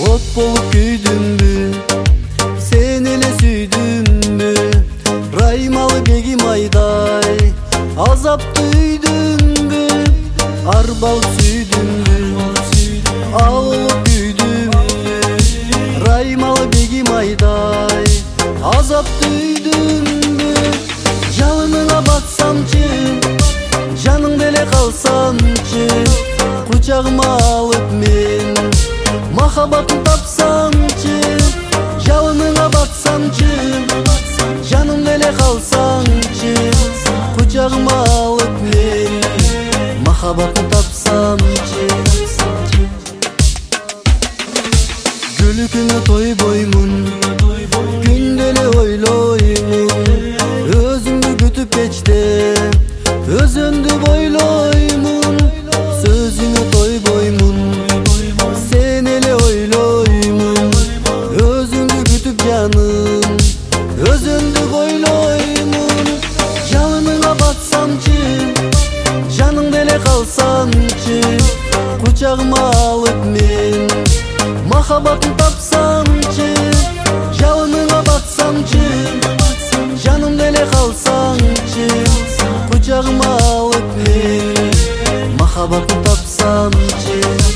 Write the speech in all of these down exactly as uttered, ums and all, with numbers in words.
От болуп күйдүмбү, сен эле сүйдүмбү, раймалы бегим айдай азапты үйдүмбү, арбалып сүйдүмбү, алып күйдүмбү, раймалы бегим айдай азапты үйдүмбү. Жалыныңа батсамчы, жаның деле калсамчы, кучагыма алып мен махаббатын тапсамчы. Жалыныңа батсамчы, жаным деле калсамчы, кучагыма алып мен махаббатын тапсамчы. Күлкүңө тойбоймун, күндө эле ойлоймун, өзүңдү күтүп кечте өзүмдү бойлоймун. Сөзүңө тойбоймун, сен эле ойлоймун, өзүңдү күтүп жаным өзүмдү бойлоймун. Жалыныңа батсамчы, жаның деле калсамчы, кучагыма алып мен махаббатын тапсамчы. Жалыныңа батсамчы, жаным деле калсамчы, кучагыма алып мен махаббатын тапсамчы.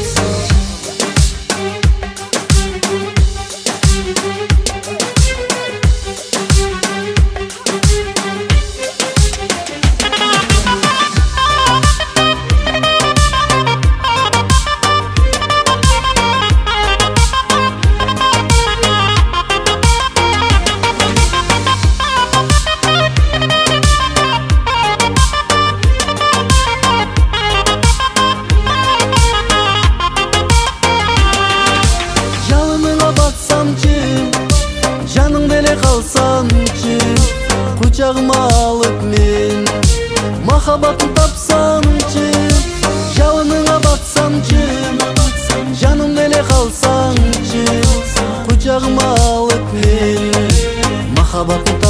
Жаның деле калсамчы, кучагыма алып мен махаббатын тапсамчы. Жалыныңа батсамчы, жаным деле калсамчы, кучагыма алып мен махаббатын